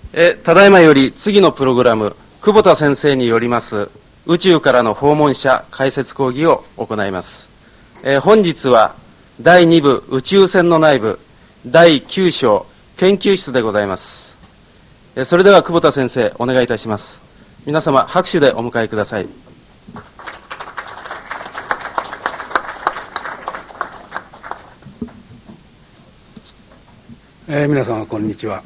ただいまより次のプログラム、久保田先生によります宇宙からの訪問者解説講義を行います。本日は第2部宇宙船の内部第9章研究室でございます。それでは久保田先生、お願いいたします。皆様拍手でお迎えください。 皆様こんにちは。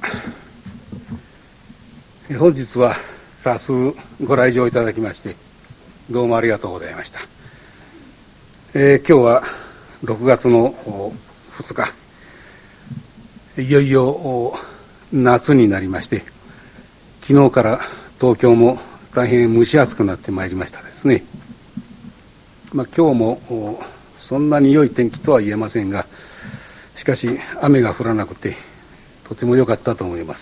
本日は多数ご来場いただきましてどうもありがとうございました。今日は6月の2日、いよいよ夏になりまして、昨日から東京も大変蒸し暑くなってまいりましたですね。今日もそんなに良い天気とは言えませんが、しかし雨が降らなくてとても良かったと思います。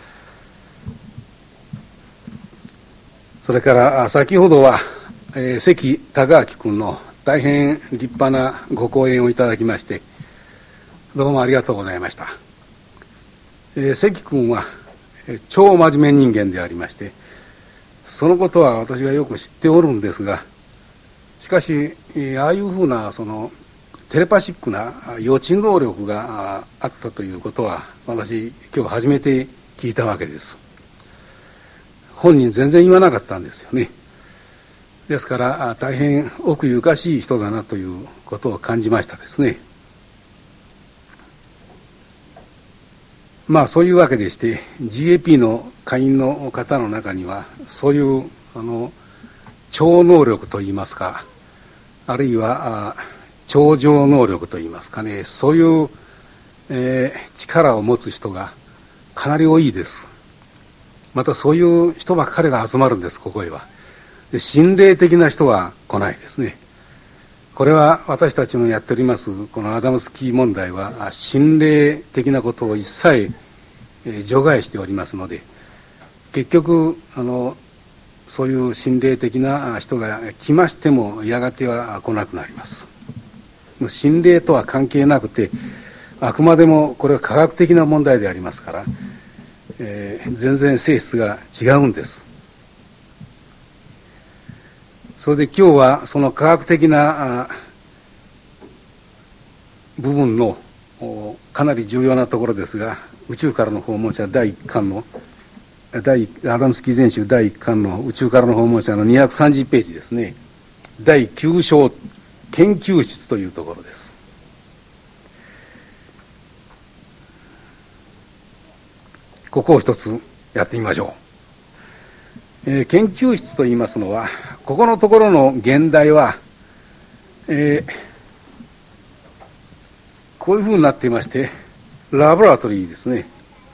それから先ほどは関孝明君の大変立派なご講演をいただきましてどうもありがとうございました。関君は超真面目人間でありまして、そのことは私がよく知っておるんですが、しかしああいうふうなテレパシックな予知能力があったということは私今日初めて聞いたわけです。本人全然言わなかったんですよね。ですから大変奥ゆかしい人だなということを感じましたですね。そういうわけでして GAP の会員の方の中にはそういう超能力といいますか、あるいは超常能力といいますかね、そういう、力を持つ人がかなり多いです。またそういう人ばっかりが集まるんです、ここへは。で、心霊的な人は来ないですね。これは私たちのやっておりますこのアダムスキー問題は心霊的なことを一切除外しておりますので、結局そういう心霊的な人が来ましてもやがては来なくなります。心霊とは関係なくて、あくまでもこれは科学的な問題でありますから、全然性質が違うんです。それで今日はその科学的な部分のかなり重要なところですが、宇宙からの訪問者第1巻のアダムスキー全集第1巻の宇宙からの訪問者の230ページですね、第9章研究室というところです。ここを一つやってみましょう。研究室といいますのは、ここのところの現代は、こういうふうになっていまして、ラボラトリーですね。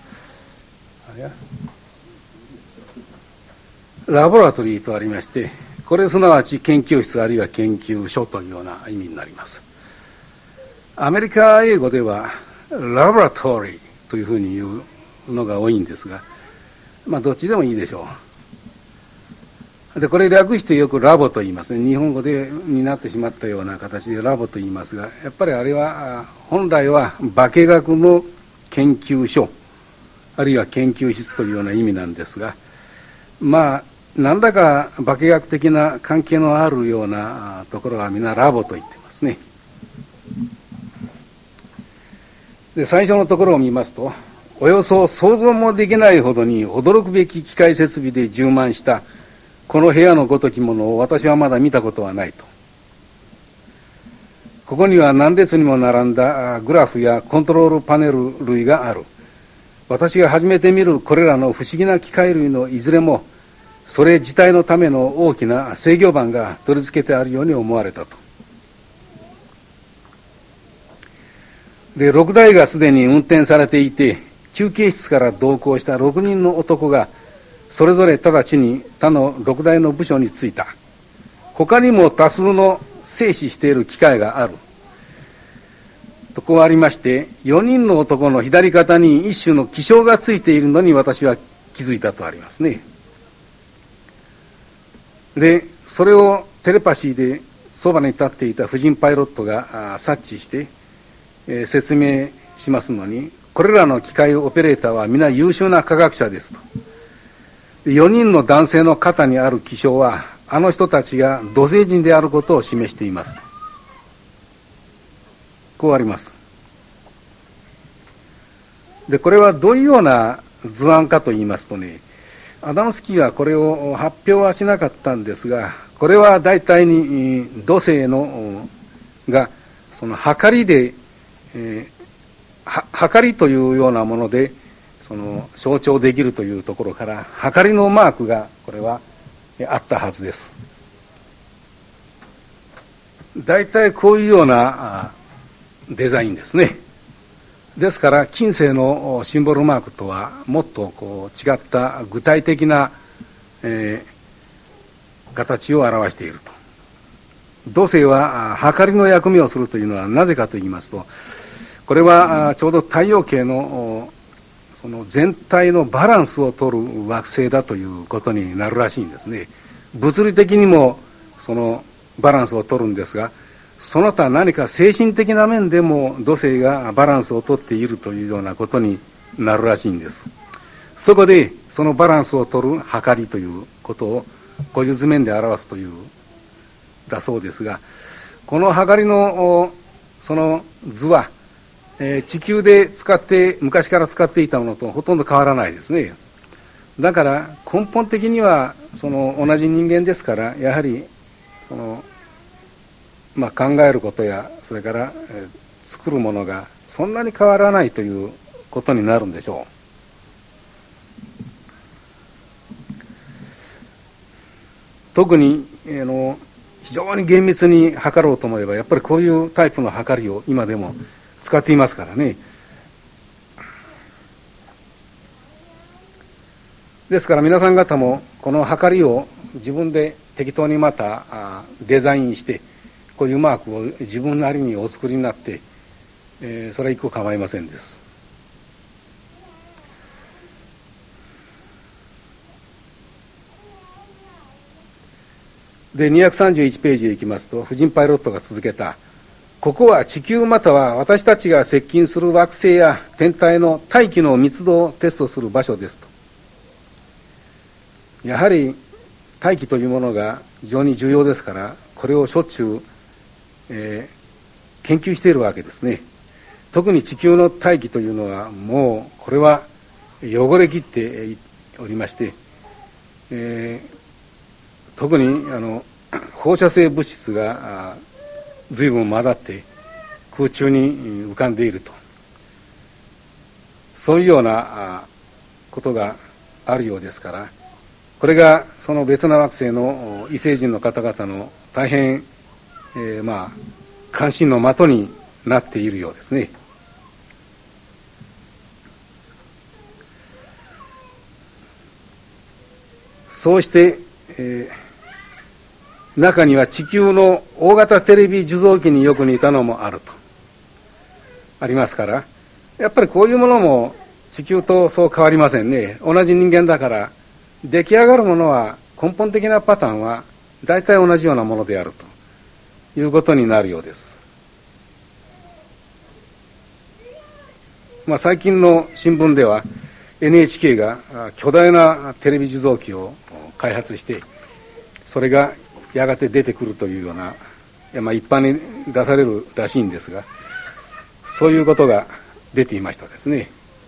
ラボラトリーとありまして、これすなわち研究室あるいは研究所というような意味になります。アメリカ英語ではラボラトリーというふうに言うのが多いんですが、どっちでもいいでしょう。で、これ略してよくラボと言いますね。日本語になってしまったような形でラボと言いますが、やっぱりあれは本来は化学の研究所あるいは研究室というような意味なんですが、何らか化学的な関係のあるようなところはみんなラボと言ってますね。で、最初のところを見ますと、およそ想像もできないほどに驚くべき機械設備で充満したこの部屋のごときものを私はまだ見たことはないと。ここには何列にも並んだグラフやコントロールパネル類がある。私が初めて見るこれらの不思議な機械類のいずれもそれ自体のための大きな制御盤が取り付けてあるように思われたと。で、6台がすでに運転されていて、休憩室から同行した6人の男がそれぞれ直ちに他の6台の部署に就いた。他にも多数の静止している機械があるとこうありまして、4人の男の左肩に一種の気象がついているのに私は気づいたとありますね。で、それをテレパシーでそばに立っていた婦人パイロットが察知して、説明しますのに、 これらの機械オペレーターは皆優秀な科学者ですと。4人の男性の肩にある記章は、あの人たちが土星人であることを示しています。こうあります。で、これはどういうような図案かと言いますとね、アダムスキーはこれを発表はしなかったんですが、これは大体に土星のがその測りで、測りというようなものでその象徴できるというところから測りのマークがこれはあったはずです。大体こういうようなデザインですね。ですから近世のシンボルマークとはもっとこう違った具体的な、形を表していると。土星は測りの役目をするというのはなぜかと言いますと、これはちょうど太陽系のその全体のバランスを取る惑星だということになるらしいんですね。物理的にもそのバランスを取るんですが、その他何か精神的な面でも土星がバランスを取っているというようなことになるらしいんです。そこでそのバランスを取る測りということを古述面で表すというだそうですが、この測りのその図は、地球で昔から使っていたものとほとんど変わらないですね。だから根本的にはその同じ人間ですから、やはりその考えることやそれから、作るものがそんなに変わらないということになるんでしょう。特に非常に厳密に測ろうと思えばやっぱりこういうタイプの測りを今でも使っていますからね。ですから皆さん方もこの測りを自分で適当にまたデザインしてこういうマークを自分なりにお作りになって、それは一個構いませんです。で231ページへ行きますと、婦人パイロットが続けた。ここは地球または私たちが接近する惑星や天体の大気の密度をテストする場所ですと。やはり大気というものが非常に重要ですから、これをしょっちゅう、研究しているわけですね。特に地球の大気というのはもうこれは汚れきっておりまして、特に放射性物質が随分混ざって空中に浮かんでいると、そういうようなことがあるようですから、これがその別な惑星の異星人の方々の大変、関心の的になっているようですね。そうして、中には地球の大型テレビ受像機によく似たのもあるとありますから、やっぱりこういうものも地球とそう変わりませんね。同じ人間だから出来上がるものは根本的なパターンは大体同じようなものであるということになるようです。最近の新聞では NHK が巨大なテレビ受像機を開発して、それがやがて出てくるというような、一般に出されるらしいんですが、そういうことが出ていましたですね。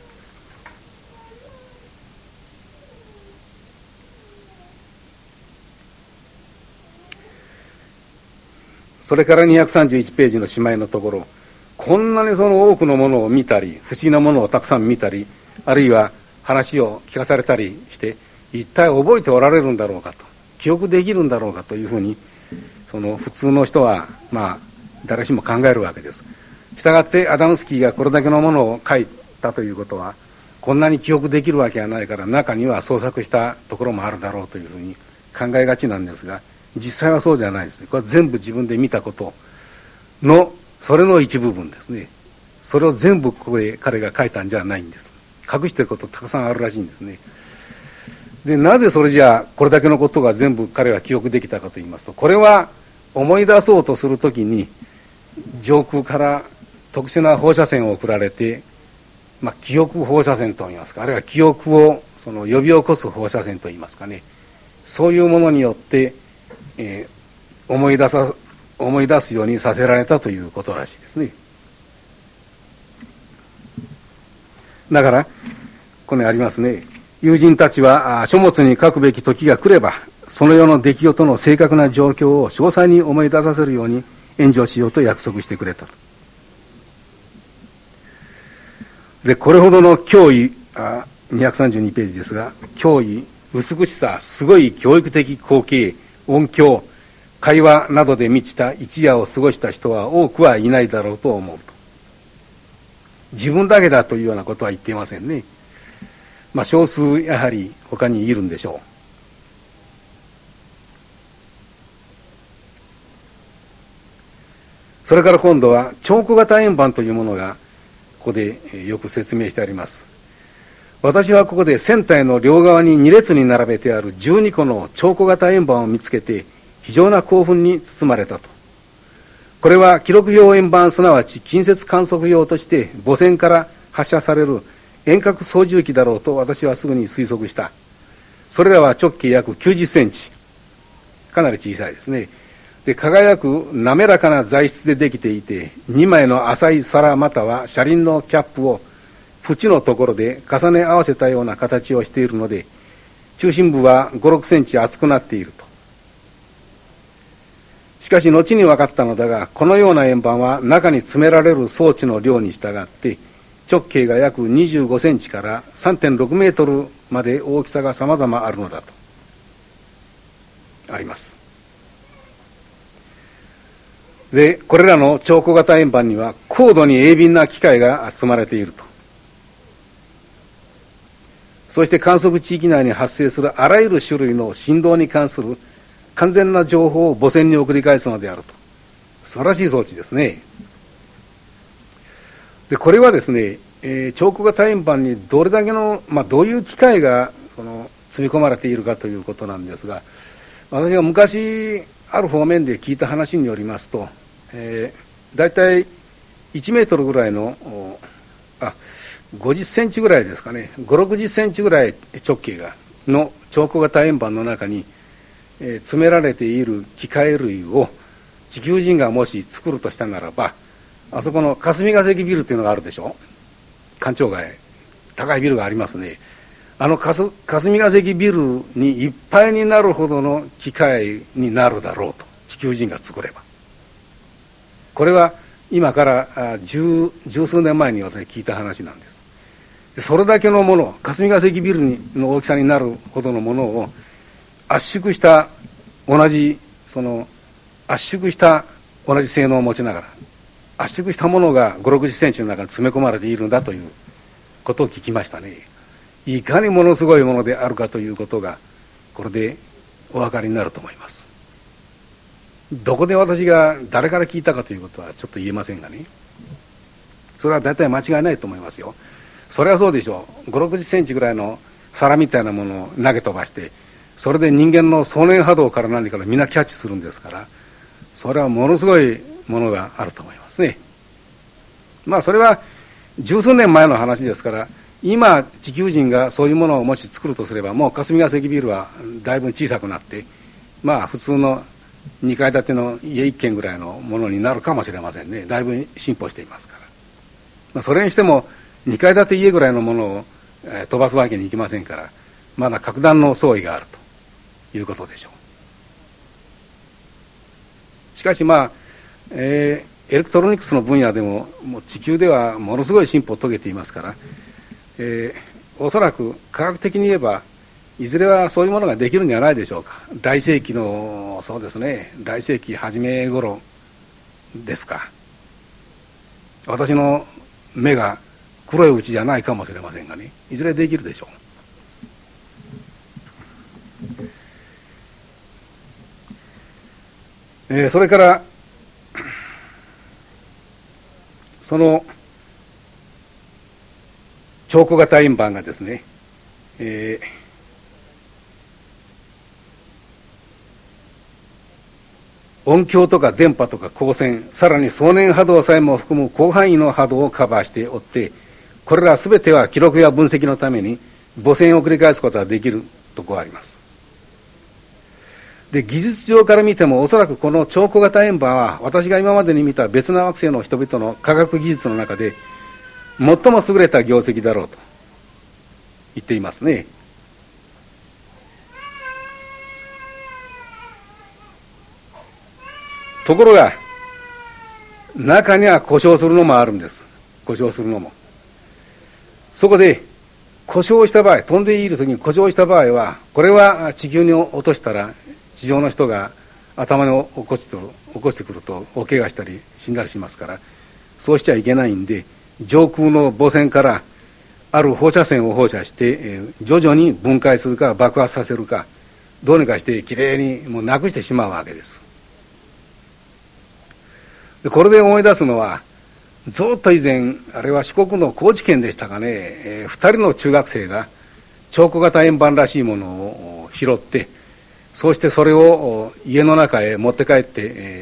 それから231ページのしまいのところ、こんなにその多くのものを見たり、不思議なものをたくさん見たり、あるいは話を聞かされたりして、一体覚えておられるんだろうかと、記憶できるんだろうかというふうに、その普通の人は誰しも考えるわけです。したがってアダムスキーがこれだけのものを書いたということは、こんなに記憶できるわけはないから、中には創作したところもあるだろうというふうに考えがちなんですが、実際はそうじゃないですね。これは全部自分で見たことのそれの一部分ですね。それを全部ここで彼が書いたんじゃないんです。隠していることたくさんあるらしいんですね。で、なぜそれじゃあこれだけのことが全部彼は記憶できたかと言いますと、これは思い出そうとするときに上空から特殊な放射線を送られて、 記憶放射線といいますか、あるいは記憶をその呼び起こす放射線といいますかね、そういうものによって、思い出すようにさせられたということらしいですね。だからここにありますね。友人たちは書物に書くべき時が来れば、その世の出来事の正確な状況を詳細に思い出させるように援助しようと約束してくれた。で、これほどの脅威、232ページですが、脅威、美しさ、すごい教育的光景、音響、会話などで満ちた一夜を過ごした人は多くはいないだろうと思うと。自分だけだというようなことは言っていませんね。少数やはり他にいるんでしょう。それから今度は超小型円盤というものがここでよく説明してあります。私はここで船体の両側に2列に並べてある12個の超小型円盤を見つけて非常な興奮に包まれたと。これは記録用円盤、すなわち近接観測用として母船から発射される遠隔操縦機だろうと私はすぐに推測した。それらは直径約90センチ。かなり小さいですね。で、輝く滑らかな材質でできていて、2枚の浅い皿または車輪のキャップを縁のところで重ね合わせたような形をしているので、中心部は5、6センチ厚くなっていると。しかし後に分かったのだが、このような円盤は中に詰められる装置の量に従って直径が約25センチから 3.6 メートルまで大きさが様々あるのだとあります。で、これらの超小型円盤には高度に鋭敏な機械が積まれていると。そして観測地域内に発生するあらゆる種類の振動に関する完全な情報を母船に送り返すのであると。素晴らしい装置ですね。で、これはですね、超小型円盤にどれだけの、どういう機械が積み込まれているかということなんですが、私が昔ある方面で聞いた話によりますと、だいたい1メートルぐらいの50センチぐらいですかね、5、60センチぐらい直径の超小型円盤の中に、詰められている機械類を地球人がもし作るとしたならば、あそこの霞ヶ関ビルというのがあるでしょ。官庁街、高いビルがありますね。あの霞ヶ関ビルにいっぱいになるほどの機械になるだろうと、地球人が作れば。これは今から十数年前に私聞いた話なんです。それだけのもの、霞ヶ関ビルの大きさになるほどのものを圧縮した同じ性能を持ちながら、圧縮したものが5、60センチの中に詰め込まれているんだということを聞きましたね。いかにものすごいものであるかということがこれでお分かりになると思います。どこで私が誰から聞いたかということはちょっと言えませんがね、それは大体間違いないと思いますよ。それはそうでしょう。5、60センチぐらいの皿みたいなものを投げ飛ばして、それで人間の送電波動から何からみんなキャッチするんですから、それはものすごいものがあると思いますね。それは十数年前の話ですから、今地球人がそういうものをもし作るとすれば、もう霞ヶ関ビルはだいぶ小さくなって、普通の2階建ての家1軒ぐらいのものになるかもしれませんね。だいぶ進歩していますから。それにしても2階建て家ぐらいのものを飛ばすわけにいきませんから、まだ格段の相違があるということでしょう。しかしエレクトロニクスの分野でも地球ではものすごい進歩を遂げていますから、おそらく科学的に言えばいずれはそういうものができるんじゃないでしょうか。来世紀の、そうですね、来世紀初め頃ですか。私の目が黒いうちじゃないかもしれませんがね、いずれできるでしょう。それからその超小型円盤がですね、音響とか電波とか光線、さらに送電波動さえも含む広範囲の波動をカバーしておって、 これらすべては記録や分析のために母線を繰り返すことができるとこうあります。で、技術上から見てもおそらくこの超小型円盤は私が今までに見た別な惑星の人々の科学技術の中で最も優れた業績だろうと言っていますね。ところが中には故障するのもあるんです。故障するのも。そこで故障した場合、飛んでいる時に故障した場合は、これは地球に落としたら地上の人が頭に起こしてくると大怪我したり死んだりしますから、そうしちゃいけないんで、上空の母線からある放射線を放射して、徐々に分解するか爆発させるか、どうにかしてきれいにもうなくしてしまうわけです。でこれで思い出すのは、ずっと以前、あれは四国の高知県でしたかね、2人の中学生が超小型円盤らしいものを拾って、そうしてそれを家の中へ持って帰って、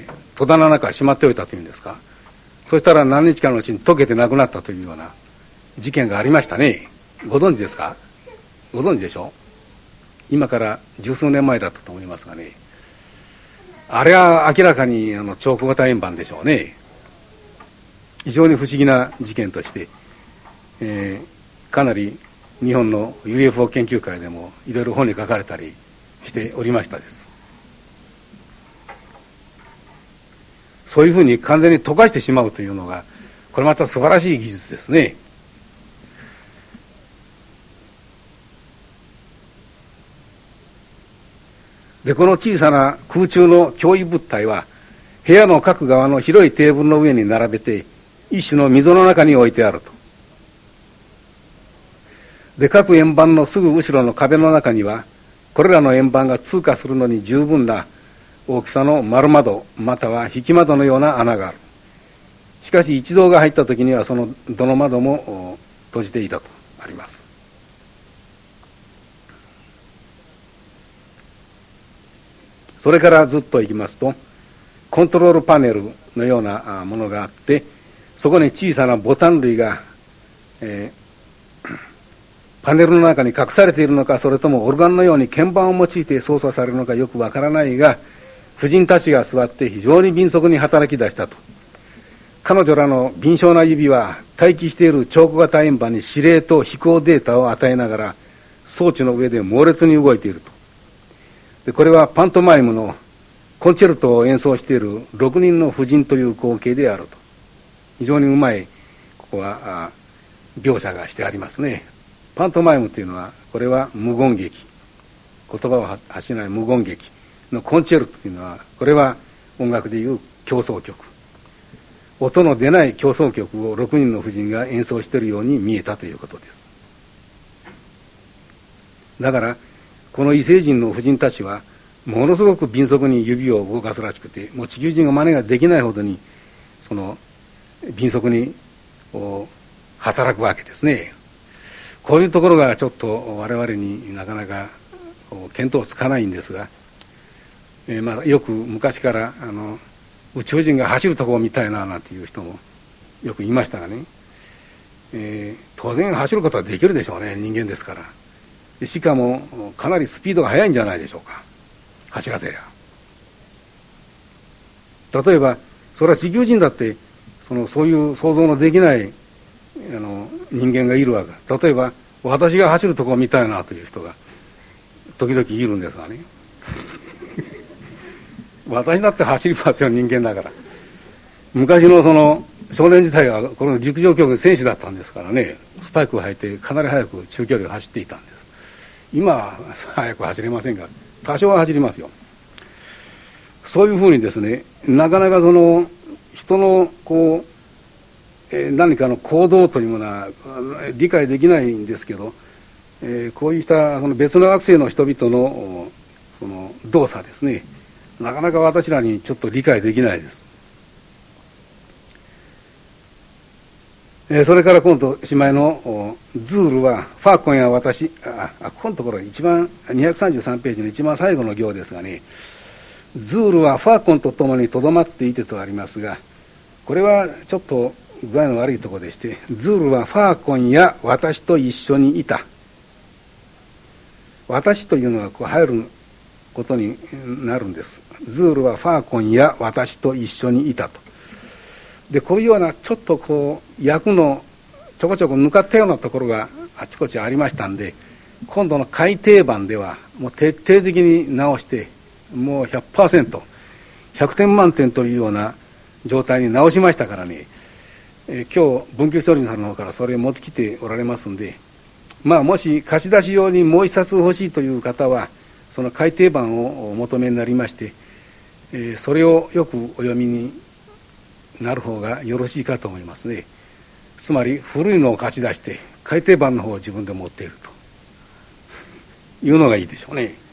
戸棚の中へしまっておいたというんですか。そしたら何日かのうちに溶けてなくなったというような事件がありましたね。ご存知ですか？ご存知でしょ？今から十数年前だったと思いますがね。あれは明らかに超小型円盤でしょうね。非常に不思議な事件として、かなり日本の UFO 研究会でもいろいろ本に書かれたりしておりましたです。そういうふうに完全に溶かしてしまうというのが、これまた素晴らしい技術ですね。で、この小さな空中の脅威物体は、部屋の各側の広いテーブルの上に並べて、一種の溝の中に置いてあると。で、各円盤のすぐ後ろの壁の中には、これらの円盤が通過するのに十分な大きさの丸窓、または引き窓のような穴がある。しかし一同が入った時にはそのどの窓も閉じていたとあります。それからずっと行きますと、コントロールパネルのようなものがあって、そこに小さなボタン類が、パネルの中に隠されているのか、それともオルガンのように鍵盤を用いて操作されるのかよくわからないが、婦人たちが座って非常に敏速に働き出したと。彼女らの敏捷な指は待機している超小型円盤に指令と飛行データを与えながら装置の上で猛烈に動いていると。でこれはパントマイムのコンチェルトを演奏している6人の婦人という光景であると。非常にうまいここは描写がしてありますね。パントマイムというのは、これは無言劇、言葉を発しない無言劇のコンチェルトというのは、これは音楽でいう協奏曲、音の出ない協奏曲を6人の婦人が演奏しているように見えたということです。だからこの異星人の婦人たちはものすごく敏速に指を動かすらしくて、もう地球人が真似ができないほどにその敏速に働くわけですね。こういうところがちょっと我々になかなか見当つかないんですが、よく昔から宇宙人が走るところみたいななんていう人もよく言いましたがね、当然走ることはできるでしょうね、人間ですから。しかもかなりスピードが速いんじゃないでしょうか、走らせりゃ。例えばそれは地球人だってそういう想像のできない人間がいるわけ。例えば私が走るとこみたいなという人が時々いるんですがね私だって走りますよ、人間だから。昔の少年時代はこの陸上競技の選手だったんですからね、スパイクを履いてかなり速く中距離を走っていたんです。今は速く走れませんが多少は走りますよ。そういうふうにですね、なかなか人の何かの行動というものは理解できないんですけど、こういった別の惑星の人々の動作ですね、なかなか私らにちょっと理解できないです。それから今度しまいのズールはファーコンや私、ここのところ一番233ページの一番最後の行ですがね、ズールはファーコンとともにとどまっていてとありますが、これはちょっと具合の悪いところでして、ズールはファーコンや私と一緒にいた。私というのがこう入ることになるんです。ズールはファーコンや私と一緒にいたと。で、こういうようなちょっとこう訳のちょこちょこ抜かったようなところがあちこちありましたんで、今度の改訂版ではもう徹底的に直して、もう 100%、100点満点というような状態に直しましたからね、今日文久書人さんの方からそれを持ってきておられますんで、まあもし貸し出し用にもう一冊欲しいという方はその改訂版をお求めになりまして、それをよくお読みになる方がよろしいかと思いますね。つまり古いのを貸し出して改訂版の方を自分で持っているというのがいいでしょうね。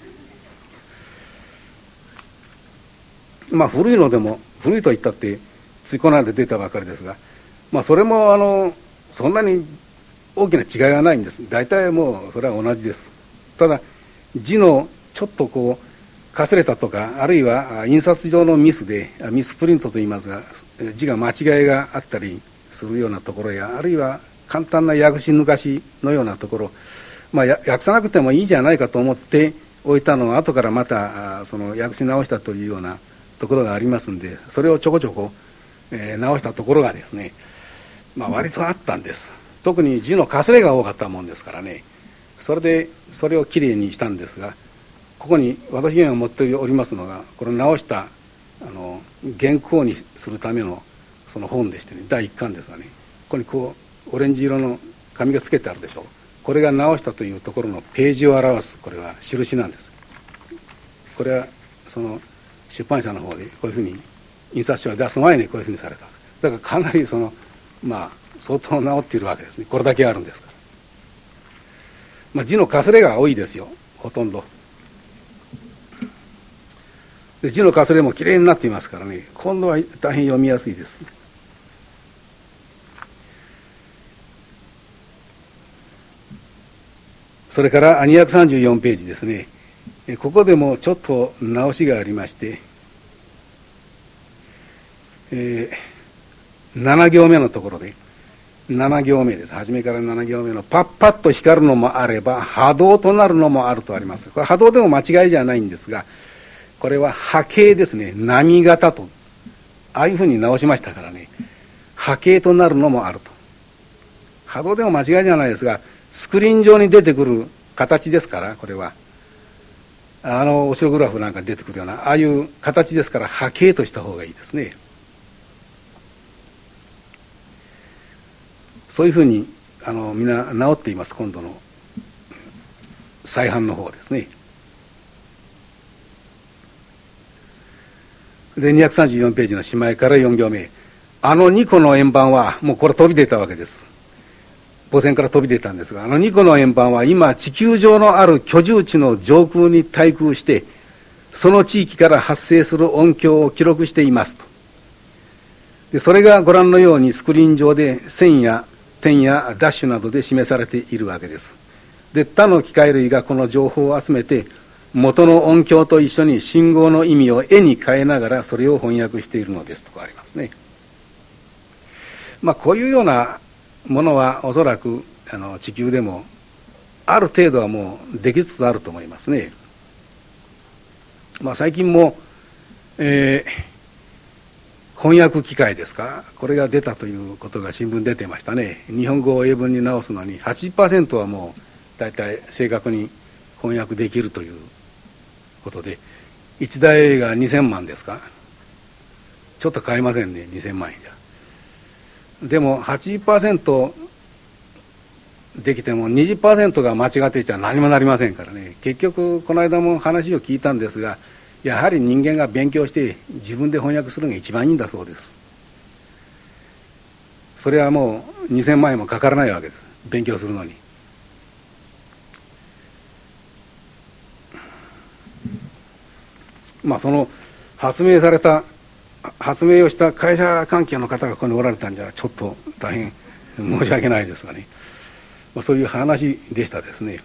まあ古いのでも、古いと言ったってついこの間出たばかりですが、まあそれもそんなに大きな違いはないんです。大体もうそれは同じです。ただ字のちょっとこうかすれたとか、あるいは印刷上のミスでミスプリントと言いますが、字が間違いがあったりするようなところや、あるいは簡単な訳し抜かしのようなところ、まあ訳さなくてもいいじゃないかと思って置いたのを後からまたその訳し直したというようなところがありますんで、それをちょこちょこ直したところがですね、まあ割とあったんです。特に字のかすれが多かったもんですからね、それでそれをきれいにしたんですが、ここに私が持っておりますのが、これを直した原稿にするためのその本でしてね、第1巻ですがね、ここにこうオレンジ色の紙がつけてあるでしょう。これが直したというところのページを表す、これは印なんです。これはその出版社の方でこういうふうに印刷書を出す前にこういうふうにされた。だからかなりまあ相当直っているわけですね。これだけあるんですから。まあ字のかすれが多いですよ、ほとんど。で字のかすれもきれいになっていますからね、今度は大変読みやすいです。それから234ページですね。ここでもちょっと直しがありまして、7行目のところで、7行目です。初めから7行目のパッパッと光るのもあれば波動となるのもあるとあります。これ波動でも間違いじゃないんですが、これは波形ですね。波型と、ああいうふうに直しましたからね、波形となるのもあると。波動でも間違いじゃないですが、スクリーン上に出てくる形ですから、これはオシログラフなんかに出てくるようなああいう形ですから、波形とした方がいいですね。そういうふうにみんな直っています。今度の再版の方ですね。で234ページのしまいから4行目、2個の円盤はもうこれ飛び出たわけです。母船から飛び出たんですが、2個の円盤は今地球上のある居住地の上空に対空して、その地域から発生する音響を記録していますと。でそれがご覧のようにスクリーン上で線や点やダッシュなどで示されているわけです。で他の機械類がこの情報を集めて、元の音響と一緒に信号の意味を絵に変えながらそれを翻訳しているのですとかありますね。まあこういうようなものはおそらく地球でもある程度はもうできつつあると思いますね。まあ最近も、翻訳機械ですか、これが出たということが新聞出てましたね。日本語を英文に直すのに 80% はもう大体正確に翻訳できるということで、1台が2000万ですか、ちょっと買えませんね、2000万円じゃ。でも 80% できても 20% が間違っていちゃ何もなりませんからね。結局この間も話を聞いたんですが、やはり人間が勉強して自分で翻訳するのが一番いいんだそうです。それはもう2000万円もかからないわけです、勉強するのに。まあその発明をした会社関係の方がここにおられたんじゃちょっと大変申し訳ないですがね、まあ、そういう話でしたですね。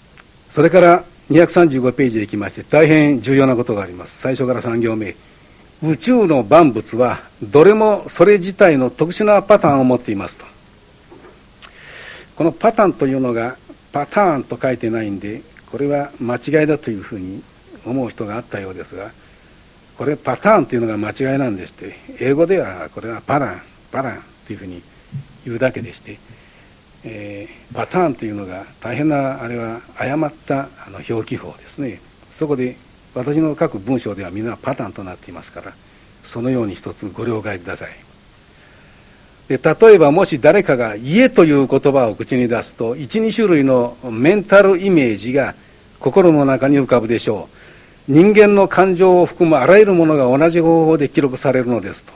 それから235ページへ行きまして、大変重要なことがあります。最初から3行目、 宇宙の万物はどれもそれ自体の特殊なパターンを持っていますと。このパターンというのがパターンと書いてないんで、これは間違いだというふうに思う人があったようですが、これパターンというのが間違いなんでして、英語ではこれはパランというふうに言うだけでして、パターンというのが大変なあれは誤った表記法ですね。そこで私の書く文章ではみんなパターンとなっていますから、そのように一つご了解ください。で、例えばもし誰かが家という言葉を口に出すと、1、2種類のメンタルイメージが心の中に浮かぶでしょう。人間の感情を含むあらゆるものが同じ方法で記録されるのですと。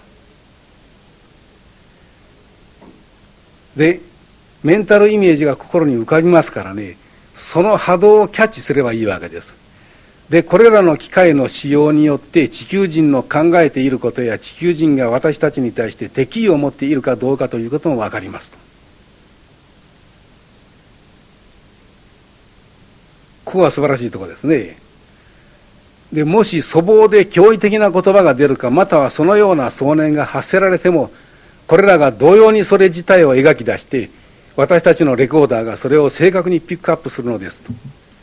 で、メンタルイメージが心に浮かびますからね、その波動をキャッチすればいいわけです。で、これらの機械の使用によって地球人の考えていることや地球人が私たちに対して敵意を持っているかどうかということもわかりますと。ここは素晴らしいところですね。で、もし粗暴で驚異的な言葉が出るか、またはそのような想念が発せられても、これらが同様にそれ自体を描き出して、私たちのレコーダーがそれを正確にピックアップするのですと。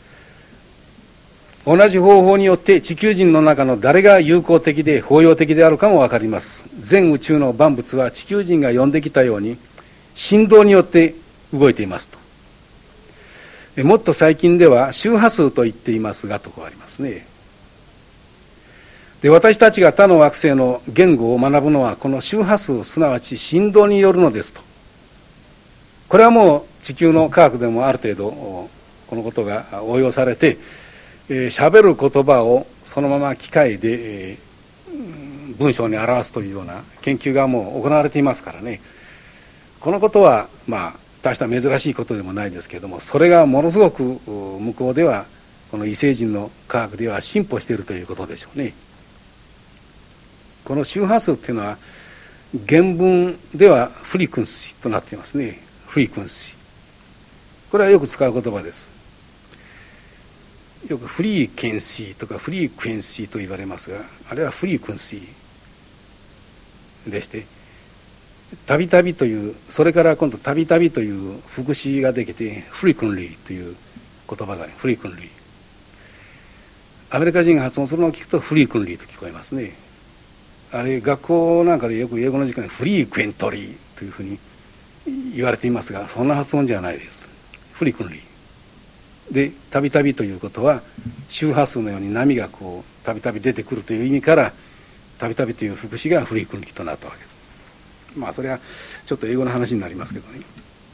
同じ方法によって地球人の中の誰が友好的で包容的であるかもわかります。全宇宙の万物は地球人が呼んできたように振動によって動いていますと。もっと最近では周波数と言っていますがとこうありますね。で、私たちが他の惑星の言語を学ぶのはこの周波数、すなわち振動によるのですと。これはもう地球の科学でもある程度このことが応用されて、喋る言葉をそのまま機械で、文章に表すというような研究がもう行われていますからね。このことは大した珍しいことでもないですけれども、それがものすごく向こうではこの異星人の科学では進歩しているということでしょうね。この周波数っていうのは原文ではフリクンシーとなっていますね。フリクンシー、これはよく使う言葉です。よくフリーケンシーとかフリークエンシーと言われますが、あれはフリークンシーでして、たびたびという、それから今度たびたびという副詞ができて、フリクンリーという言葉がフリクンリー。アメリカ人が発音するのを聞くとフリークンリーと聞こえますね。あれ学校なんかでよく英語の時間にフリークエントリーというふうに言われていますが、そんな発音じゃないです。フリクンリーで、たびたびということは周波数のように波がこうたびたび出てくるという意味から、たびたびという副詞がフリークンリーとなったわけです。それはちょっと英語の話になりますけどね。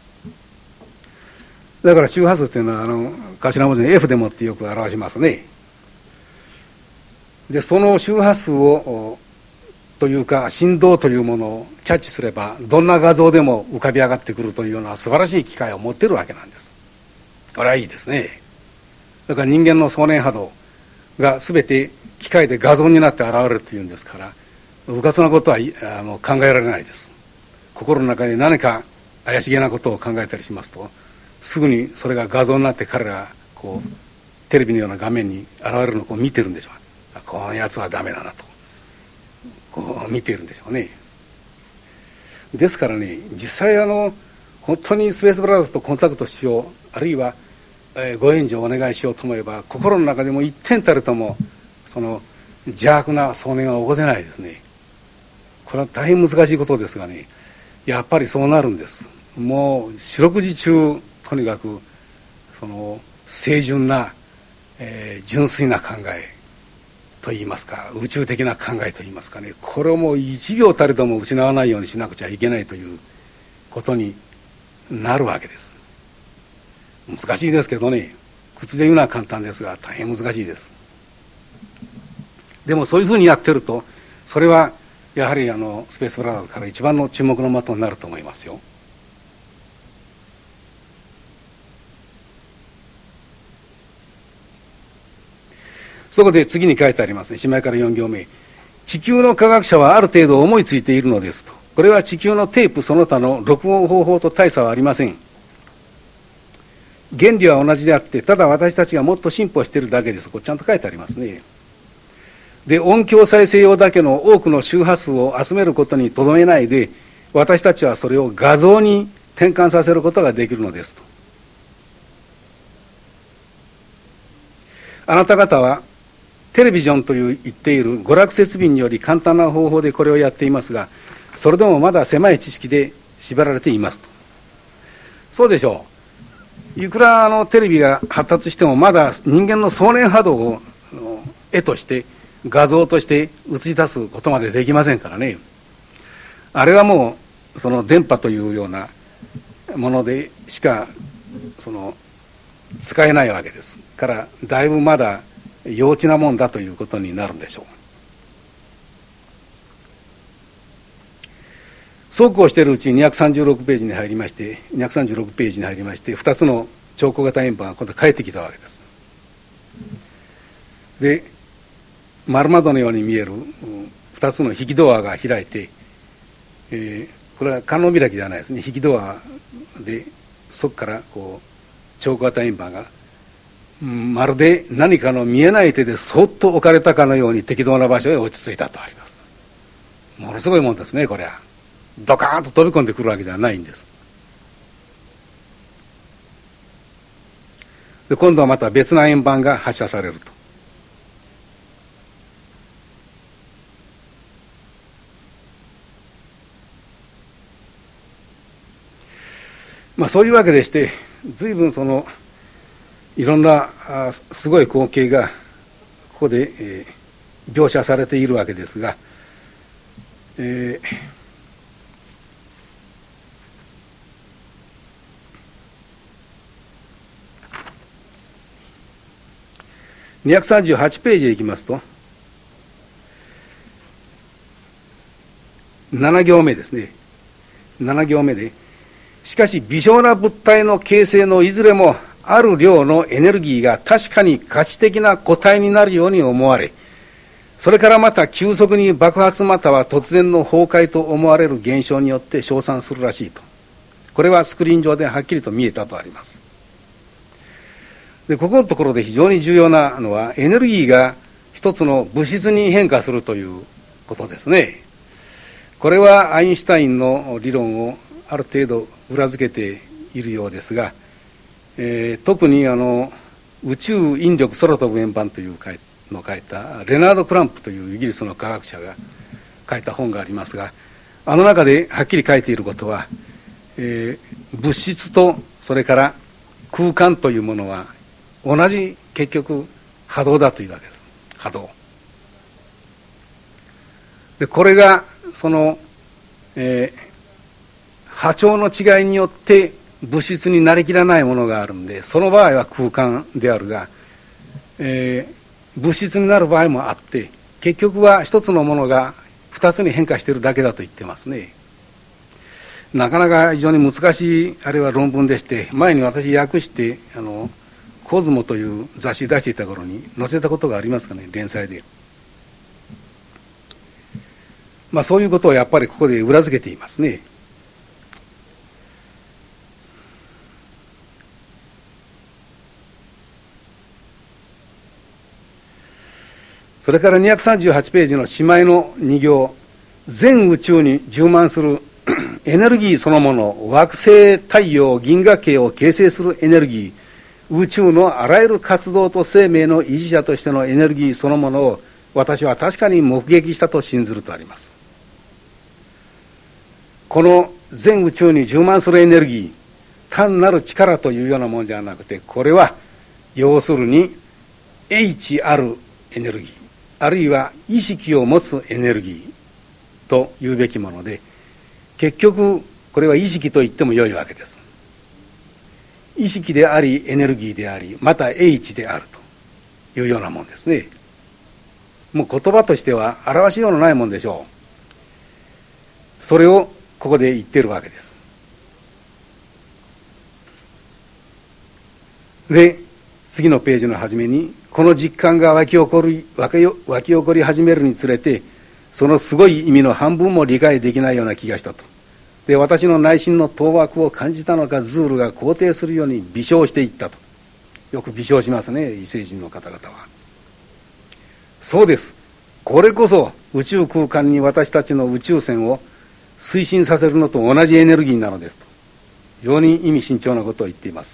だから周波数というのは頭文字の F でもってよく表しますね。で、その周波数をというか振動というものをキャッチすれば、どんな画像でも浮かび上がってくるというような素晴らしい機械を持っているわけなんです。これはいいですね。だから人間の想念波動が全て機械で画像になって現れるというんですから、うかつなことは考えられないです。心の中で何か怪しげなことを考えたりしますと、すぐにそれが画像になって彼らがこうテレビのような画面に現れるのを見てるんでしょう。このやつはダメだなとこう見ているんでしょうね。ですからね、実際本当にスペースブラザーズとコンタクトしよう、あるいは、ご援助をお願いしようと思えば、心の中でも一点たりともその邪悪な想念は起こせないですね。これは大変難しいことですがね、やっぱりそうなるんです。もう四六時中とにかくその清純な、純粋な考えといいますか、宇宙的な考えといいますかね、これをもう一秒たりとも失わないようにしなくちゃいけないということになるわけです。難しいですけどね、口で言うのは簡単ですが大変難しいです。でもそういうふうにやってると、それはやはりスペースブラザーズから一番の注目の的になると思いますよ。そこで次に書いてありますね、1枚から4行目。地球の科学者はある程度思いついているのですと。これは地球のテープその他の録音方法と大差はありません。原理は同じであって、ただ私たちがもっと進歩しているだけです。これちゃんと書いてありますね。 で、音響再生用だけの多くの周波数を集めることにとどめないで、私たちはそれを画像に転換させることができるのですと。あなた方はテレビジョンという言っている娯楽設備により簡単な方法でこれをやっていますが、それでもまだ狭い知識で縛られていますと。そうでしょう。いくらテレビが発達してもまだ人間の送念波動を絵として画像として映し出すことまでできませんからね。あれはもうその電波というようなものでしか使えないわけですからだいぶまだ幼稚なもんだということになるんでしょう。そうこうしているうちに236ページに入りまして2つの超小型円盤が今度帰ってきたわけです。で丸窓のように見える2つの引きドアが開いて、これは観音開きじゃないですね。引きドアでそこからこう超小型円盤がまるで何かの見えない手でそっと置かれたかのように適当な場所へ落ち着いたとあります。ものすごいもんですね。これはドカーンと飛び込んでくるわけではないんです。で今度はまた別な円盤が発射されると。そういうわけでして随分いろんなすごい光景がここで、描写されているわけですが、238ページへ行きますと7行目ですね。7行目でしかし微小な物体の形成のいずれもある量のエネルギーが確かに可視的な個体になるように思われ、それからまた急速に爆発または突然の崩壊と思われる現象によって称賛するらしいと。これはスクリーン上ではっきりと見えたとあります。でここのところで非常に重要なのはエネルギーが一つの物質に変化するということですね。これはアインシュタインの理論をある程度裏付けているようですが、特に宇宙引力空飛ぶ円盤というのを書いたレナード・クランプというイギリスの科学者が書いた本がありますが、あの中ではっきり書いていることは、物質とそれから空間というものは同じ結局波動だというわけです。波動でこれが波長の違いによって物質になりきらないものがあるんで、その場合は空間であるが、物質になる場合もあって結局は一つのものが二つに変化しているだけだと言ってますね。なかなか非常に難しいあれは論文でして、前に私訳してコズモという雑誌出していた頃に載せたことがありますかね、連載で。そういうことをやっぱりここで裏付けていますね。それから238ページのしまいの2行、全宇宙に充満するエネルギーそのもの、惑星、太陽、銀河系を形成するエネルギー、宇宙のあらゆる活動と生命の維持者としてのエネルギーそのものを私は確かに目撃したと信ずるとあります。この全宇宙に充満するエネルギー、単なる力というようなものではなくて、これは要するに H あるエネルギー、あるいは意識を持つエネルギーというべきもので、結局これは意識と言ってもよいわけです。意識でありエネルギーであり、また H であるというようなもんですね。もう言葉としては表しようのないもんでしょう。それをここで言っているわけです。で次のページの初めに、この実感が湧き起こり始めるにつれて、そのすごい意味の半分も理解できないような気がしたと。で私の内心の当惑を感じたのか、ズールが肯定するように微笑していったと。よく微笑しますね、異星人の方々は。そうです、 これこそ宇宙空間に私たちの宇宙船を推進させるのと同じエネルギーなのですと、非常に意味深長なことを言っています。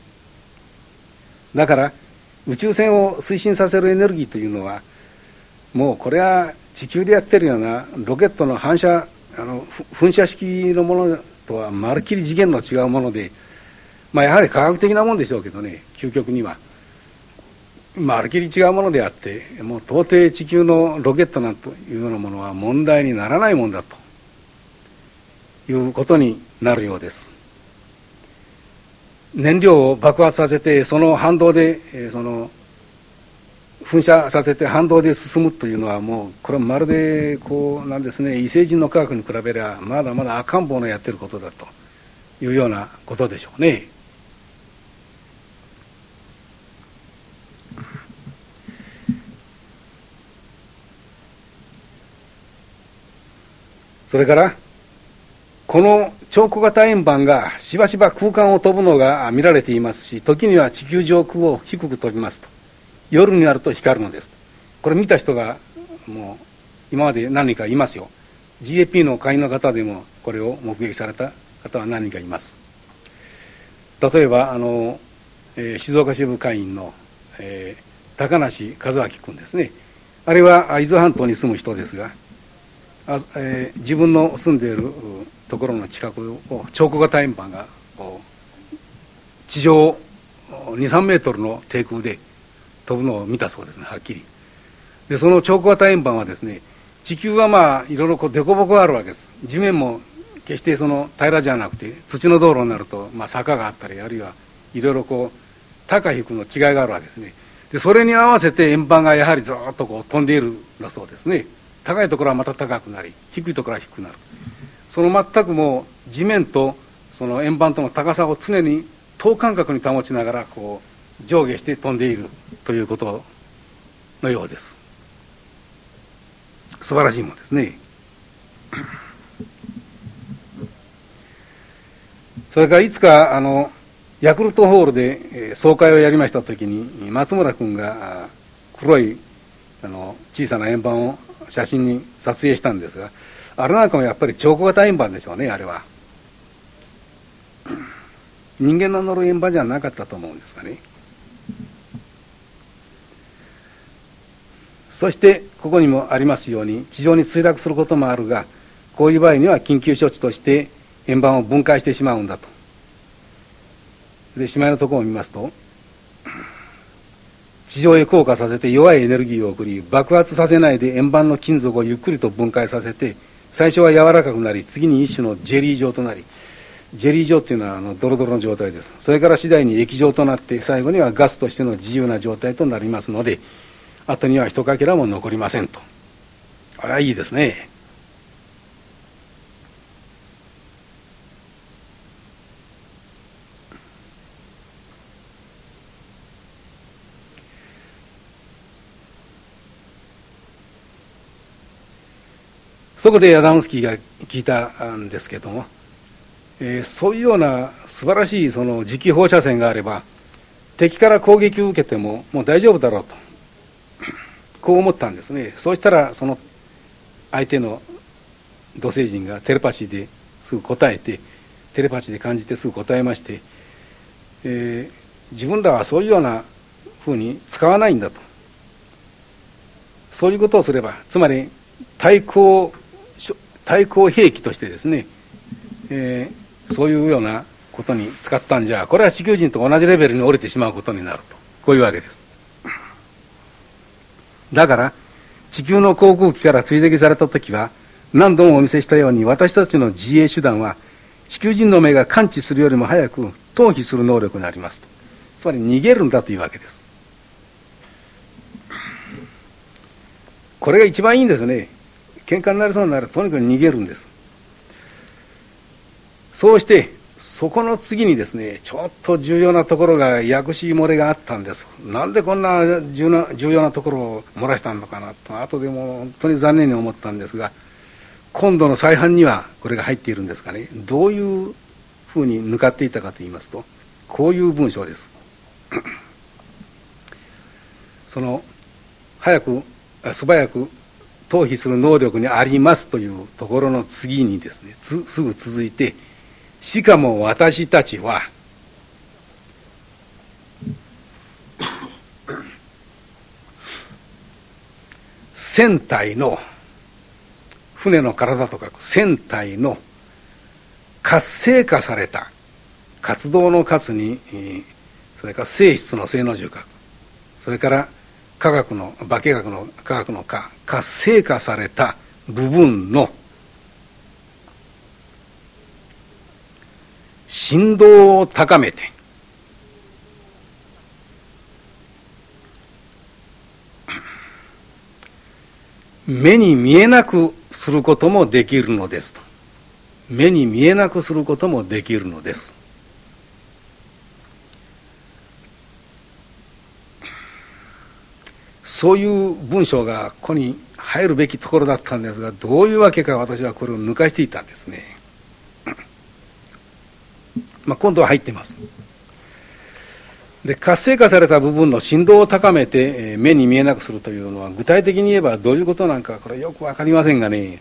だから宇宙船を推進させるエネルギーというのは、もうこれは地球でやってるようなロケットの噴射式のものとはまるっきり次元の違うもので、やはり科学的なもんでしょうけどね、究極にはまるっきり違うものであって、もう到底地球のロケットなんていうようなものは問題にならないもんだということになるようです。燃料を爆発させて、その反動で噴射させて反動で進むというのは、もうこれはまるでなんですね、異星人の科学に比べればまだまだ赤ん坊のやってることだというようなことでしょうね。それからこの超小型円盤がしばしば空間を飛ぶのが見られていますし、時には地球上空を低く飛びますと、夜になると光るのです。これ見た人がもう今まで何人かいますよ。 GAP の会員の方でもこれを目撃された方は何人かいます。例えば静岡支部会員の、高梨和明君ですね。あれは伊豆半島に住む人ですが、自分の住んでいるところの近くを超小型円盤が地上2、3メートルの低空で飛ぶのを見たそうですね、はっきり。でその超小型円盤はですね、地球はいろいろ凸凹があるわけです。地面も決して平らじゃなくて、土の道路になると坂があったり、あるいはいろいろ高低の違いがあるわけですね。でそれに合わせて円盤がやはりずっと飛んでいるんだそうですね。高いところはまた高くなり、低いところは低くなる。その全くもう地面とその円盤との高さを常に等間隔に保ちながら上下して飛んでいるということのようです。素晴らしいものですね。それからいつかヤクルトホールで総会をやりましたときに、松村君が黒い小さな円盤を写真に撮影したんですが、あれなんかもやっぱり超小型円盤でしょうね。あれは人間の乗る円盤じゃなかったと思うんですがね。そしてここにもありますように、地上に墜落することもあるが、こういう場合には緊急処置として円盤を分解してしまうんだと。でしまいのところを見ますと、地上へ降下させて弱いエネルギーを送り、爆発させないで円盤の金属をゆっくりと分解させて、最初は柔らかくなり、次に一種のジェリー状となり、ジェリー状っていうのはドロドロの状態です。それから次第に液状となって、最後にはガスとしての自由な状態となりますので、後には一かけらも残りませんと。あれはいいですね。そこでアダムスキーが聞いたんですけども、そういうような素晴らしい磁気放射線があれば、敵から攻撃を受けてももう大丈夫だろうと、こう思ったんですね。そうしたらその相手の土星人がテレパシーですぐ答えて、テレパシーで感じてすぐ答えまして、自分らはそういうようなふうに使わないんだと。そういうことをすれば、つまり対抗兵器としてですね、そういうようなことに使ったんじゃ、これは地球人と同じレベルに降りてしまうことになると、こういうわけです。だから地球の航空機から追跡されたときは、何度もお見せしたように、私たちの自衛手段は地球人の目が感知するよりも早く逃避する能力になりますと。つまり逃げるんだというわけです。これが一番いいんですね。喧嘩になりそうになるとにかく逃げるんです。そうしてそこの次にですね、ちょっと重要なところが薬師漏れがあったんです。なんでこんな重要なところを漏らしたのかなと、後でも本当に残念に思ったんですが、今度の再犯にはこれが入っているんですがね、どういうふうに向かっていたかと言いますと、こういう文章です。素早く逃避する能力にありますというところの次にですね、すぐ続いて、しかも私たちは船体の、船の体と書く船体の活性化された、活動の活に、それから性質の性の字を書く、それから化学の、化学の化、活性化された部分の振動を高めて、目に見えなくすることもできるのですと。目に見えなくすることもできるのです。そういう文章がここに入るべきところだったんですが、どういうわけか私はこれを抜かしていたんですね。今度は入っています。で、活性化された部分の振動を高めて、目に見えなくするというのは、具体的に言えばどういうことなんか、これよくわかりませんがね、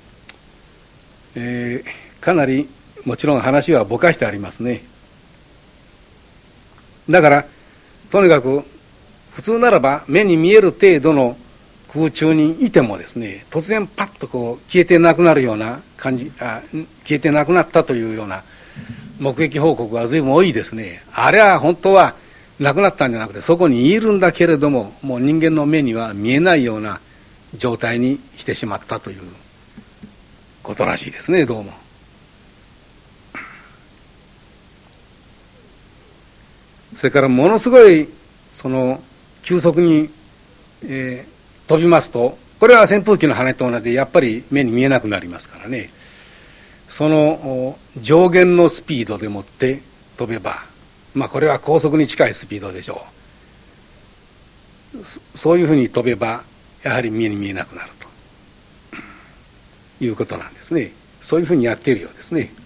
かなりもちろん話はぼかしてありますね。だからとにかく普通ならば目に見える程度の空中にいてもですね、突然パッとこう消えてなくなるような感じ、消えてなくなったというような目撃報告が随分多いですね。あれは本当はなくなったんじゃなくて、そこにいるんだけれども、もう人間の目には見えないような状態にしてしまったということらしいですね、どうも。それからものすごい急速に、飛びますと、これは扇風機の羽と同じでやっぱり目に見えなくなりますからね。その上限のスピードでもって飛べば、これは高速に近いスピードでしょう。そういうふうに飛べばやはり目に見えなくなるということなんですね。そういうふうにやっているようですね。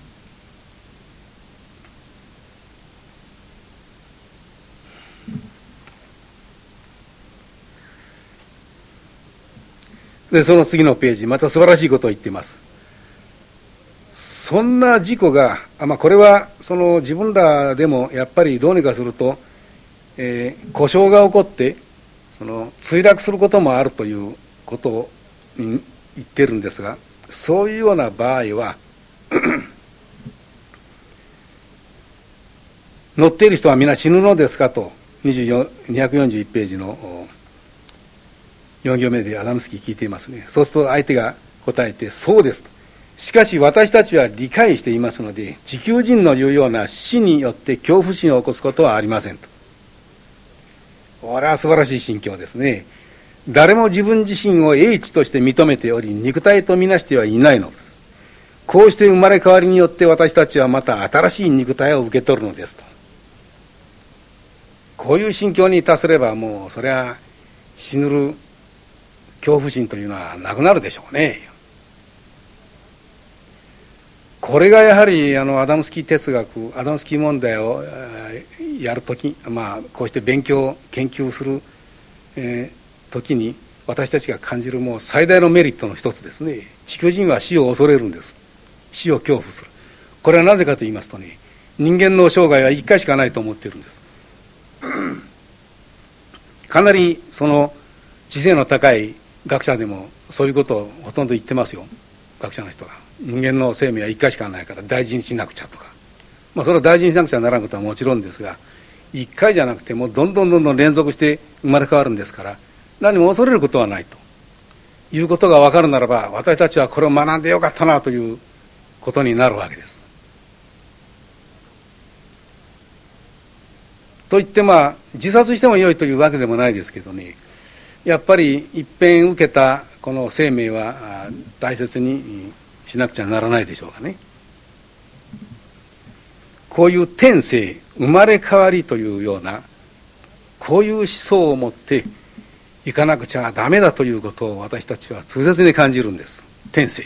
で、その次のページ、また素晴らしいことを言っています。そんな事故が、これは自分らでもやっぱりどうにかすると、故障が起こって墜落することもあるということを言ってるんですが、そういうような場合は乗っている人は皆死ぬのですかと、241ページの4行目でアダムスキー聞いていますね。そうすると相手が答えて、そうですと。しかし私たちは理解していますので、地球人の言うような死によって恐怖心を起こすことはありませんと。これは素晴らしい心境ですね。誰も自分自身を英知として認めており、肉体とみなしてはいないのです。こうして生まれ変わりによって私たちはまた新しい肉体を受け取るのですと。こういう心境に達すれば、もうそれは死ぬる恐怖心というのはなくなるでしょうね。これがやはりアダムスキー哲学、アダムスキー問題をやるとき、こうして研究する、時に私たちが感じるもう最大のメリットの一つですね。地球人は死を恐れるんです。死を恐怖する。これはなぜかと言いますとね、人間の生涯は一回しかないと思っているんです。かなり知性の高い学者でもそういうことをほとんど言ってますよ。学者の人が。人間の生命は一回しかないから大事にしなくちゃとか。それを大事にしなくちゃならんことはもちろんですが、一回じゃなくてもうどんどん連続して生まれ変わるんですから、何も恐れることはないということが分かるならば、私たちはこれを学んでよかったなということになるわけです。といって自殺してもよいというわけでもないですけどね、やっぱり一遍受けたこの生命は大切にしなくちゃならないでしょうかね。こういう転生、生まれ変わりというような、こういう思想を持っていかなくちゃダメだということを私たちは痛切に感じるんです。転生。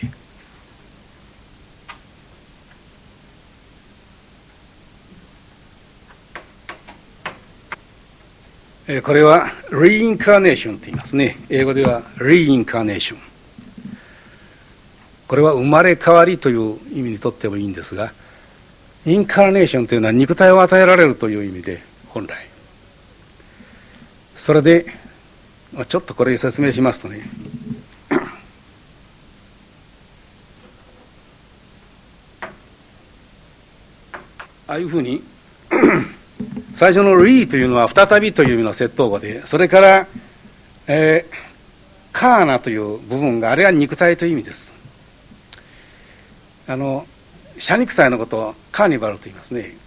これはリインカーネーションと言いますね。英語ではリインカーネーション。 これは生まれ変わりという意味にとってもいいんですが、インカーネーションというのは肉体を与えられるという意味で本来、それでちょっとこれ説明しますとね、ああいうふうに最初のリーというのは再びという意味の接頭語で、それから、カーナという部分があれは肉体という意味です。謝肉祭のことをカーニバルと言いますね。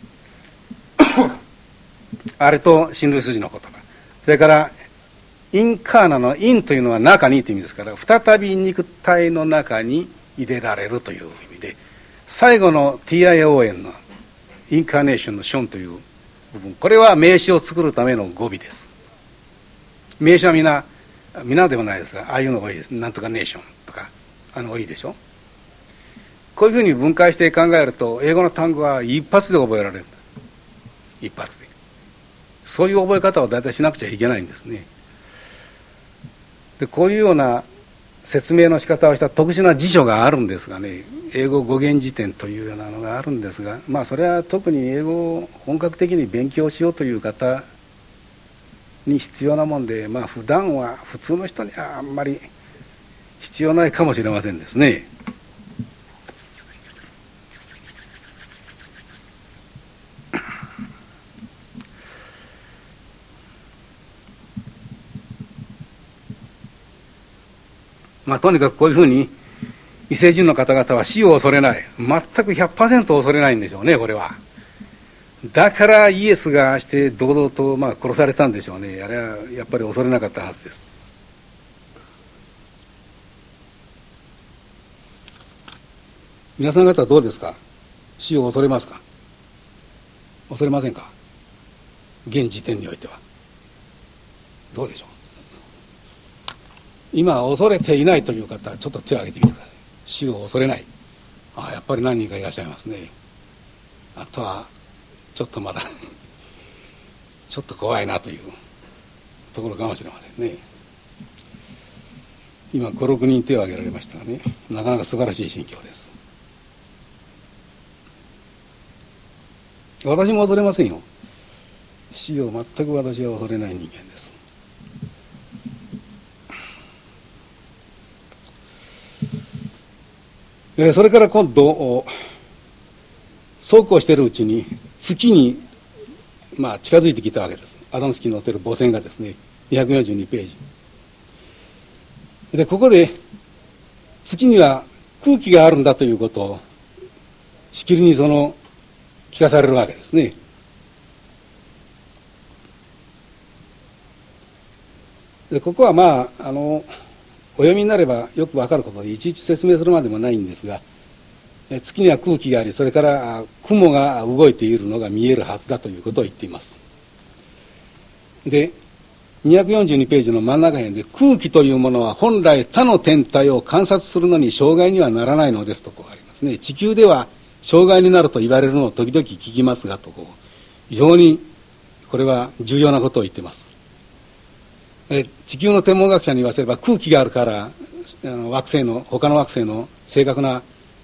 あれと親類筋の言葉。それからインカーナのインというのは中にという意味ですから、再び肉体の中に入れられるという意味で、最後の TION のインカーネーションのションという部分、これは名詞を作るための語尾です。名詞は皆でもないですが、ああいうのが多いです。なんとかネーションとか多いでしょ。こういうふうに分解して考えると、英語の単語は一発で覚えられるんだ。一発で。そういう覚え方を大体しなくちゃいけないんですね。で、こういうような説明の仕方をした特殊な辞書があるんですがね、英語語源辞典というようなのがあるんですが、まあそれは特に英語を本格的に勉強しようという方に必要なもんで、まあ普段は普通の人にはあんまり必要ないかもしれませんですね。まあとにかくこういうふうに異星人の方々は死を恐れない。全く 100% 恐れないんでしょうね、これは。だからイエスがして堂々と殺されたんでしょうね。あれはやっぱり恐れなかったはずです。皆さん方はどうですか？死を恐れますか？恐れませんか？現時点においては。どうでしょう？今恐れていないという方はちょっと手を挙げてみてください。死を恐れない。やっぱり何人かいらっしゃいますね。あとはちょっとまだちょっと怖いなというところかもしれませんね。今5、6人手を挙げられましたがね、なかなか素晴らしい心境です。私も恐れませんよ。死を全く私は恐れない人間です。それから今度そうこうしているうちに月に近づいてきたわけです。アダムスキーに載っている母船がですね、242ページで、ここで月には空気があるんだということをしきりに聞かされるわけですね。で、ここはお読みになればよくわかることでいちいち説明するまでもないんですが、月には空気があり、それから雲が動いているのが見えるはずだということを言っています。で、242ページの真ん中辺で、空気というものは本来他の天体を観察するのに障害にはならないのですとこうありますね。地球では障害になると言われるのを時々聞きますがと非常にこれは重要なことを言っています。地球の天文学者に言わせれば空気があるから他の惑星の正確な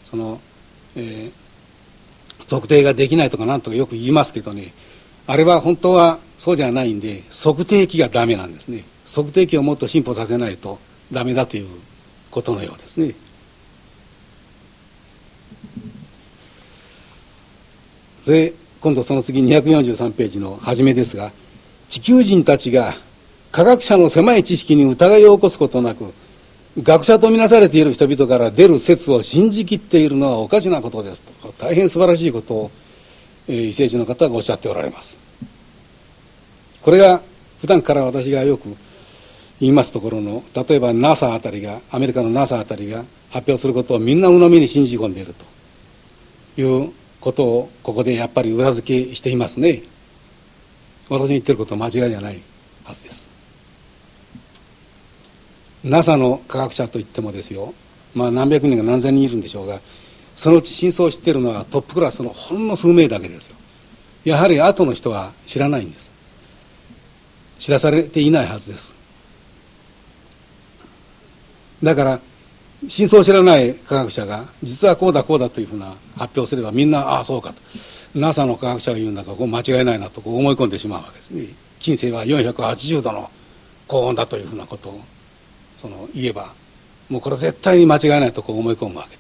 測定ができないとかなんとかよく言いますけどね、あれは本当はそうじゃないんで、測定器がダメなんですね。測定器をもっと進歩させないとダメだということのようですね。で、今度その次243ページの初めですが、地球人たちが科学者の狭い知識に疑いを起こすことなく、学者とみなされている人々から出る説を信じきっているのはおかしなことですと、大変素晴らしいことを、異星人の方がおっしゃっておられます。これが普段から私がよく言いますところの、例えば NASA あたりが、アメリカの NASA あたりが発表することをみんな鵜呑みに信じ込んでいるということをここでやっぱり裏付けしていますね。私に言ってることは間違いじゃないはずです。NASA の科学者といってもですよ、何百人か何千人いるんでしょうが、そのうち真相を知っているのはトップクラスのほんの数名だけですよ。やはり後の人は知らないんです。知らされていないはずです。だから真相を知らない科学者が実はこうだこうだというふうな発表すればみんなああそうかと NASA の科学者が言うんだからこう間違いないなとこう思い込んでしまうわけですね。金星は480度の高温だというふうなことを言えばもうこれ絶対に間違いないとこう思い込むわけです。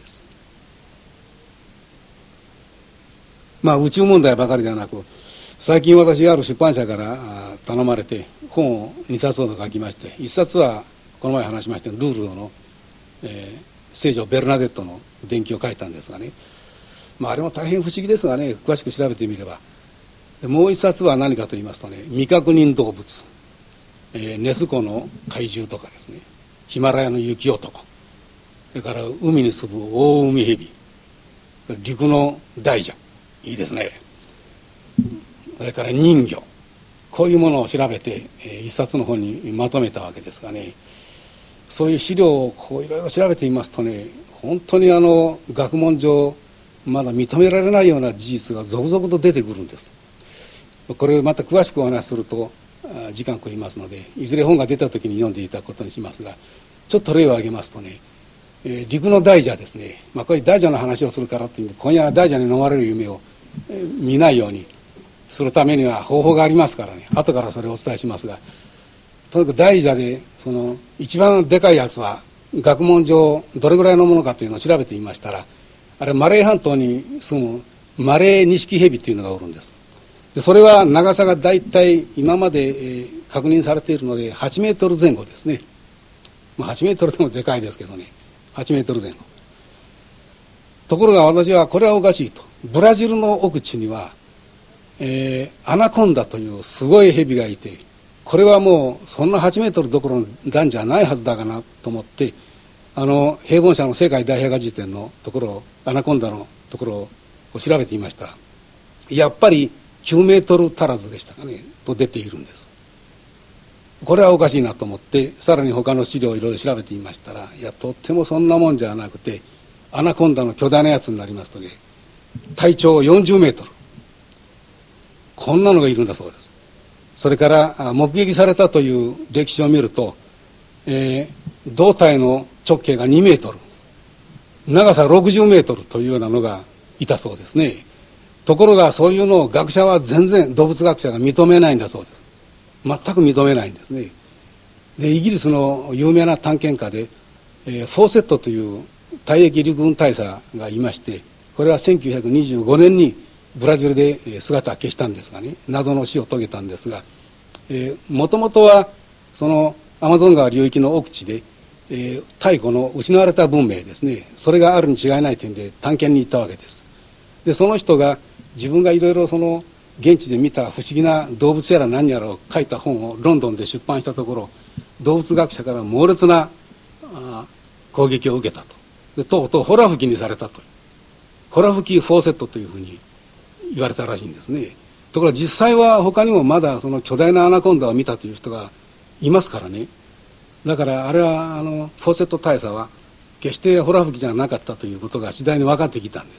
まあ宇宙問題ばかりではなく最近私ある出版社から頼まれて本を2冊ほど書きまして、1冊はこの前話しましたルールドの、聖女ベルナデットの伝記を書いたんですがね、まあ、あれも大変不思議ですがね、詳しく調べてみれば。もう1冊は何かと言いますとね、未確認動物、ネス湖の怪獣とかですね、ヒマラヤの雪男、それから海に住む大海蛇、陸の大蛇、いいですね。それから人魚、こういうものを調べて、一冊の本にまとめたわけですがね、そういう資料をこういろいろ調べてみますとね、本当に学問上まだ認められないような事実が続々と出てくるんです。これをまた詳しくお話しすると時間食いますので、いずれ本が出た時に読んでいただくことにしますが、ちょっと例を挙げますとね、陸の大蛇ですね、まあ、これ大蛇の話をするからっていうんで今夜は大蛇に飲まれる夢を見ないようにするためには方法がありますからね、後からそれをお伝えしますが、とにかく大蛇で一番でかいやつは学問上どれぐらいのものかというのを調べてみましたら、あれマレー半島に住むマレーニシキヘビっていうのがおるんです。でそれは長さがだいたい今まで、確認されているので8メートル前後ですね。まあ、8メートルでもでかいですけどね、8メートル前後。ところが私はこれはおかしいと。ブラジルの奥地には、アナコンダというすごいヘビがいて、これはもうそんな8メートルどころの段じゃないはずだかなと思って、平凡社の世界大百科事典のところを、アナコンダのところを調べてみました。やっぱり9メートル足らずでしたかね、と出ているんです。これはおかしいなと思って、さらに他の資料をいろいろ調べてみましたら、いや、とってもそんなもんじゃなくて、アナコンダの巨大なやつになりますとね、体長40メートル。こんなのがいるんだそうです。それから目撃されたという歴史を見ると、胴体の直径が2メートル、長さ60メートルというようなのがいたそうですね。ところがそういうのを学者は全然、動物学者が認めないんだそうです。全く認めないんですね。で、イギリスの有名な探検家で、フォーセットという退役陸軍大佐がいまして、これは1925年にブラジルで姿を消したんですがね、謎の死を遂げたんですが、もともとはそのアマゾン川流域の奥地で、太古の失われた文明ですね、それがあるに違いないというんで探検に行ったわけです。でその人が自分がいろいろその現地で見た不思議な動物やら何やらを書いた本をロンドンで出版したところ、動物学者から猛烈な攻撃を受けたと。でとうとうホラ吹きにされたと。ホラ吹きフォーセットというふうに言われたらしいんですね。ところが実際は他にもまだその巨大なアナコンダを見たという人がいますからね。だからあれはフォーセット大佐は決してホラ吹きじゃなかったということが次第に分かってきたんです。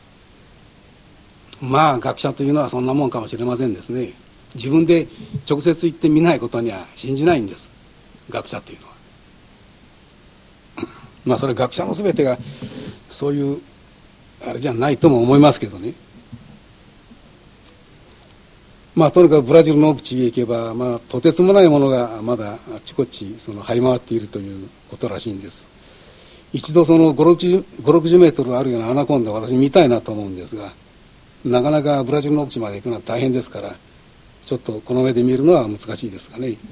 まあ学者というのはそんなもんかもしれませんですね。自分で直接行ってみないことには信じないんです、学者というのは。まあそれ学者の全てがそういうあれじゃないとも思いますけどね。まあとにかくブラジルの奥地へ行けば、まあとてつもないものがまだあちこち這い回っているということらしいんです。一度その560メートルあるようなアナコンダを私見たいなと思うんですが、なかなかブラジルの奥地まで行くのは大変ですから、ちょっとこの目で見るのは難しいですがね。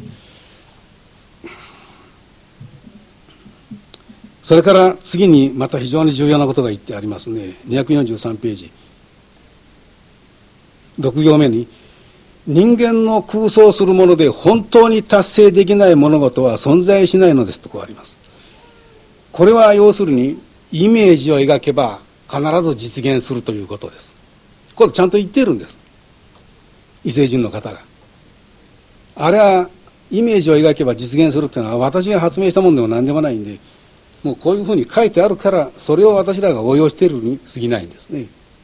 それから次にまた非常に重要なことが言ってありますね。243ページ。6行目に、人間の空想するもので本当に達成できない物事は存在しないのですとこうあります。これは要するにイメージを描けば必ず実現するということです。これちゃんと言っているんです。異星人の方が。あれはイメージを描けば実現するというのは私が発明したものでも何でもないんで、もうこういうふうに書いてあるからそれを私らが応用しているに過ぎないんですね。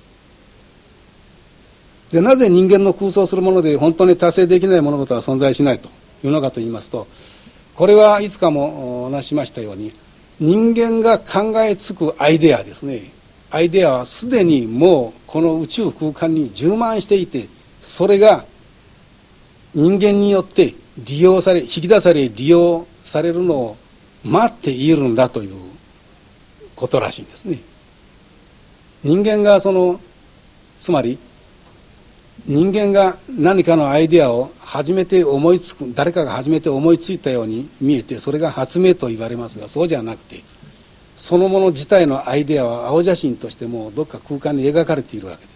でなぜ人間の空想するもので本当に達成できない物事は存在しないというのかと言いますと、これはいつかもお話ししましたように、 人間が考えつくアイデアですね。アイデアはすでにもうこの宇宙空間に充満していて、それが人間によって利用され、引き出され利用されるのを待っているんだということらしいんですね。人間がつまり人間が何かのアイデアを初めて思いつく、誰かが初めて思いついたように見えて、それが発明と言われますが、そうじゃなくて、そのもの自体のアイデアは青写真としてもどっか空間に描かれているわけです。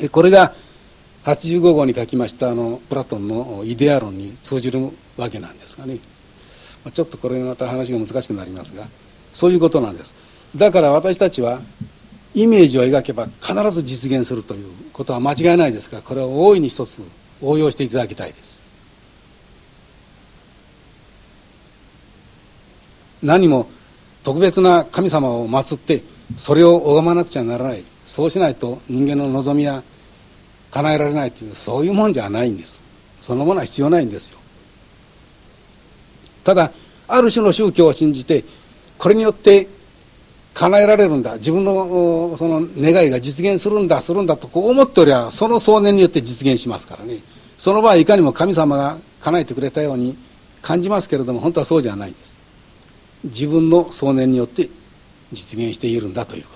これが85号に書きましたプラトンのイデア論に通じるわけなんですがね。ちょっとこれまた話が難しくなりますが、そういうことなんです。だから私たちはイメージを描けば必ず実現するということは間違いないですが、これを大いに一つ応用していただきたいです。何も特別な神様を祀ってそれを拝まなくちゃならない、そうしないと人間の望みは叶えられないという、そういうもんじゃないんです。そのものは必要ないんですよ。ただある種の宗教を信じて、これによって叶えられるんだ、自分のその願いが実現するんだとこう思っておりゃ、その想念によって実現しますからね。その場合いかにも神様が叶えてくれたように感じますけれども、本当はそうじゃないんです。自分の想念によって実現しているんだということ。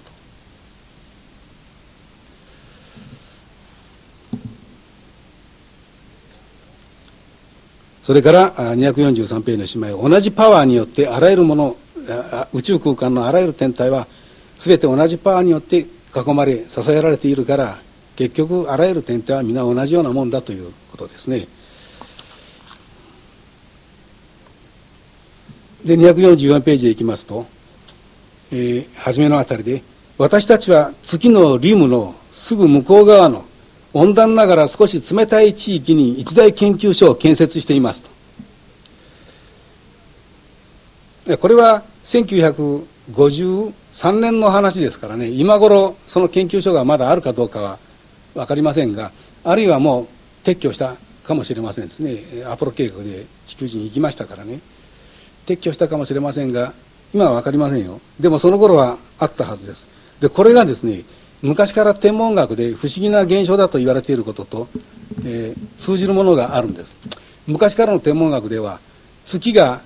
それから243ページのしまい、同じパワーによってあらゆるもの、宇宙空間のあらゆる天体は全て同じパワーによって囲まれ支えられているから、結局あらゆる天体は皆同じようなもんだということですね。で244ページへ行きますと、初めのあたりで、私たちは月のリムのすぐ向こう側の温暖ながら少し冷たい地域に一大研究所を建設していますと。これは1953年の話ですからね、今頃その研究所がまだあるかどうかは分かりませんが、あるいはもう撤去したかもしれませんですね。アポロ計画で地球人に行きましたからね。撤去したかもしれませんが、今は分かりませんよ。でもその頃はあったはずです。で、これがですね、昔から天文学で不思議な現象だと言われていることと、通じるものがあるんです。昔からの天文学では、月が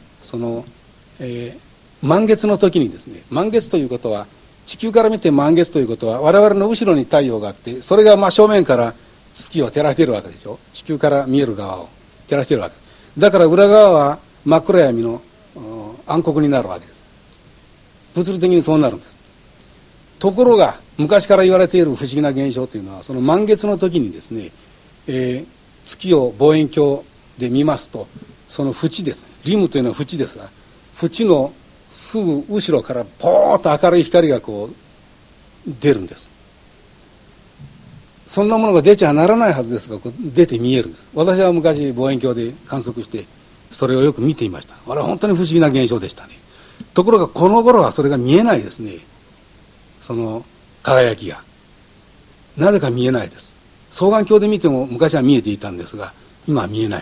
満月の時にですね、満月ということは、地球から見て満月ということは、我々の後ろに太陽があって、それが正面から月を照らしているわけでしょ。地球から見える側を照らしているわけです。だから裏側は真っ暗闇の暗黒になるわけです。物理的にそうなるんです。ところが昔から言われている不思議な現象というのは、その満月の時にですね、月を望遠鏡で見ますと、その縁ですね、リムというのは縁ですが、縁のすぐ後ろからポーッと明るい光がこう出るんです。そんなものが出ちゃならないはずですが、出て見えるんです。私は昔望遠鏡で観測してそれをよく見ていました。あれは本当に不思議な現象でしたね。ところがこの頃はそれが見えないですね。その輝きがなぜか見えないです。双眼鏡で見ても昔は見えていたんですが、今は見えないです。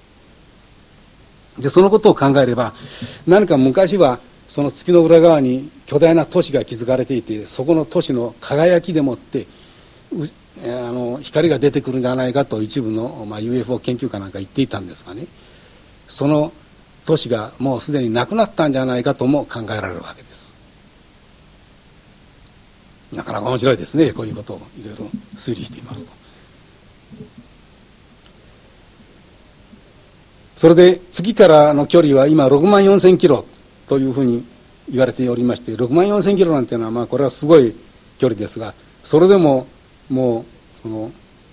でそのことを考えれば、何か昔はその月の裏側に巨大な都市が築かれていて、そこの都市の輝きでもって光が出てくるんじゃないかと一部の、UFO 研究家なんか言っていたんですがね、その都市がもうすでになくなったんじゃないかとも考えられるわけです。なかなか面白いですね。こういうことをいろいろ推理していますと。それで月からの距離は今6万4000キロというふうに言われておりまして、6万4000キロなんていうのはこれはすごい距離ですが、それでももうその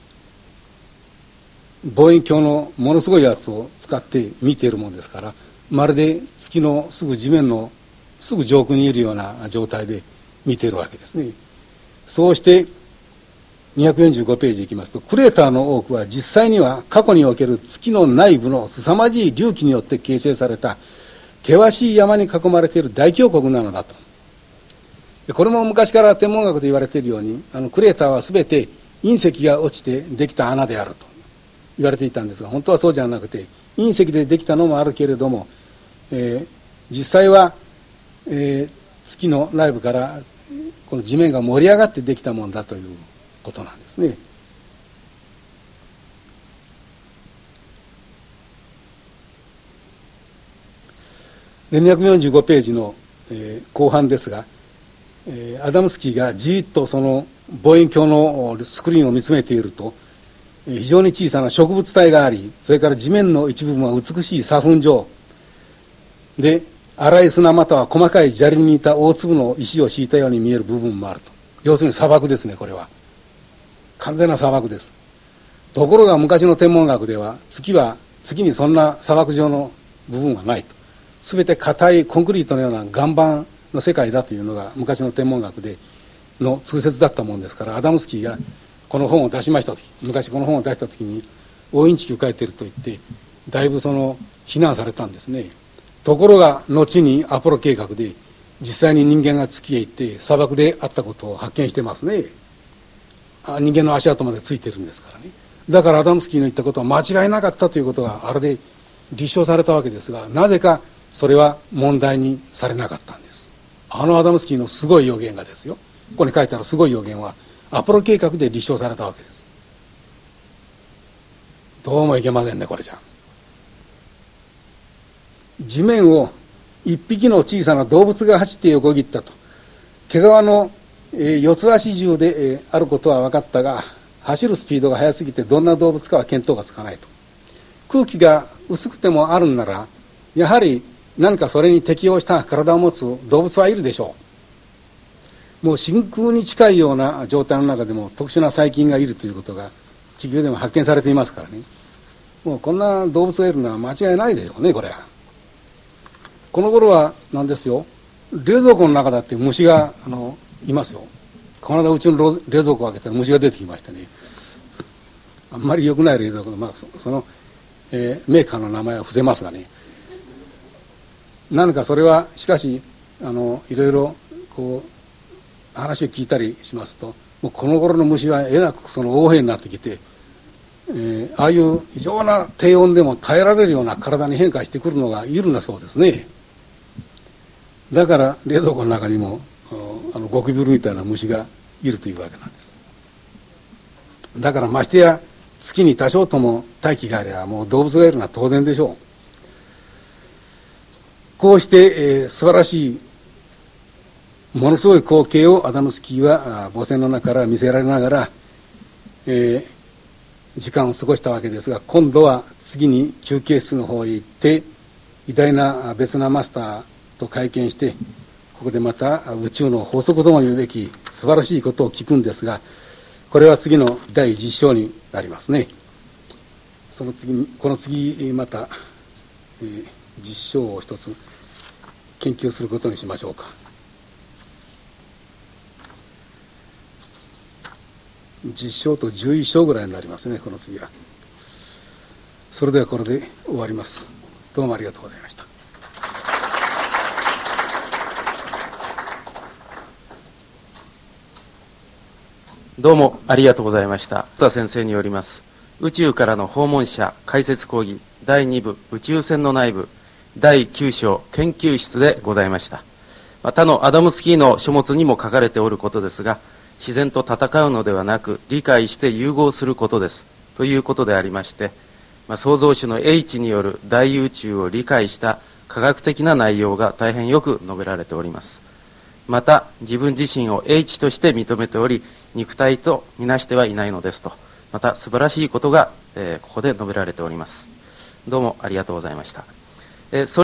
望遠鏡のものすごいやつを使って見ているものですから、まるで月のすぐ地面のすぐ上空にいるような状態で見ているわけですね。そうして245ページいきますと、クレーターの多くは実際には過去における月の内部の凄まじい隆起によって形成された険しい山に囲まれている大峡谷なのだと。これも昔から天文学で言われているように、クレーターは全て隕石が落ちてできた穴であると言われていたんですが、本当はそうじゃなくて、隕石でできたのもあるけれども、 実際は、月の内部からこの地面が盛り上がってできたものだということなんですね。で245ページの、後半ですが、アダムスキーがじーっとその望遠鏡のスクリーンを見つめていると、非常に小さな植物体があり、それから地面の一部分は美しい砂粉状で、粗い砂または細かい砂利に似た大粒の石を敷いたように見える部分もあると。要するに砂漠ですね、これは。完全な砂漠です。ところが昔の天文学では、月にそんな砂漠状の部分はないと。すべて硬いコンクリートのような岩盤の世界だというのが昔の天文学での通説だったもんですから、アダムスキーがこの本を出しました時、昔この本を出した時に大インチキを書いていると言って、だいぶ非難されたんですね。ところが後にアポロ計画で実際に人間が月へ行って砂漠であったことを発見してますね。人間の足跡までついてるんですからね。だからアダムスキーの言ったことは間違いなかったということがあれで立証されたわけですが、なぜかそれは問題にされなかったんです。アダムスキーのすごい予言がですよ、ここに書いてあるすごい予言はアポロ計画で立証されたわけです。どうもいけませんね、これじゃ。地面を一匹の小さな動物が走って横切ったと。毛皮の、四つ足銃で、あることは分かったが、走るスピードが速すぎてどんな動物かは見当がつかないと。空気が薄くてもあるんなら、やはり何かそれに適応した体を持つ動物はいるでしょう。もう真空に近いような状態の中でも特殊な細菌がいるということが地球でも発見されていますからね。もうこんな動物がいるのは間違いないでしょうね、これは。この頃はなんですよ、冷蔵庫の中だって虫がいますよ。この間うちの冷蔵庫を開けたら虫が出てきましてね、あんまり良くない冷蔵庫で、メーカーの名前は伏せますがね、何かそれはしかしいろいろこう話を聞いたりしますと、もうこの頃の虫はえらく横柄になってきて、ああいう非常な低温でも耐えられるような体に変化してくるのがいるんだそうですね。だから冷蔵庫の中にもゴキブリみたいな虫がいるというわけなんです。だからましてや月に多少とも大気があればもう動物がいるのは当然でしょう。こうして、素晴らしいものすごい光景をアダムスキーは母船の中から見せられながら、時間を過ごしたわけですが、今度は次に休憩室の方へ行って偉大な別なマスターと会見して、ここでまた宇宙の法則とも言うべき素晴らしいことを聞くんですが、これは次の第10章になりますね。この次また、10章を一つ研究することにしましょうか。10章と11章ぐらいになりますね、この次は。それではこれで終わります。どうもありがとうございました。 どうもありがとうございました。田先生によります宇宙からの訪問者解説講義第2部宇宙船の内部第9章研究室でございました。他のアダムスキーの書物にも書かれておることですが、自然と戦うのではなく理解して融合することですということでありまして、創造主の英知による大宇宙を理解した科学的な内容が大変よく述べられております。また自分自身を英知として認めており、肉体とみなしてはいないのですと、また素晴らしいことが、ここで述べられております。どうもありがとうございました。